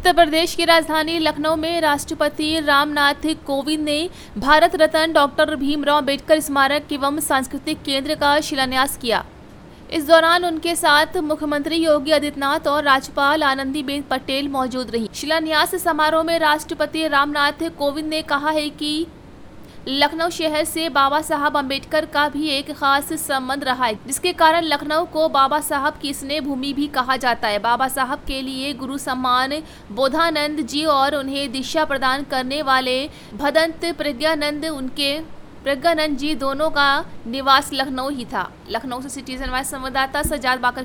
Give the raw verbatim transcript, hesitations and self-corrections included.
उत्तर प्रदेश की राजधानी लखनऊ में राष्ट्रपति रामनाथ कोविंद ने भारत रत्न डॉक्टर भीमराव अंबेडकर स्मारक एवं सांस्कृतिक केंद्र का शिलान्यास किया। इस दौरान उनके साथ मुख्यमंत्री योगी आदित्यनाथ और राज्यपाल आनंदीबेन पटेल मौजूद रहीं। शिलान्यास समारोह में राष्ट्रपति रामनाथ कोविंद ने कहा है कि लखनऊ शहर से बाबा साहब अम्बेडकर का भी एक खास संबंध रहा है, जिसके कारण लखनऊ को बाबा साहब की स्नेह भूमि भी कहा जाता है। बाबा साहब के लिए गुरु सम्मान बोधानंद जी और उन्हें दिशा प्रदान करने वाले भदंत प्रज्ञानंद उनके प्रज्ञानंद जी दोनों का निवास लखनऊ ही था। लखनऊ से सिटीजन वाइज संवाददाता सजाद बाकर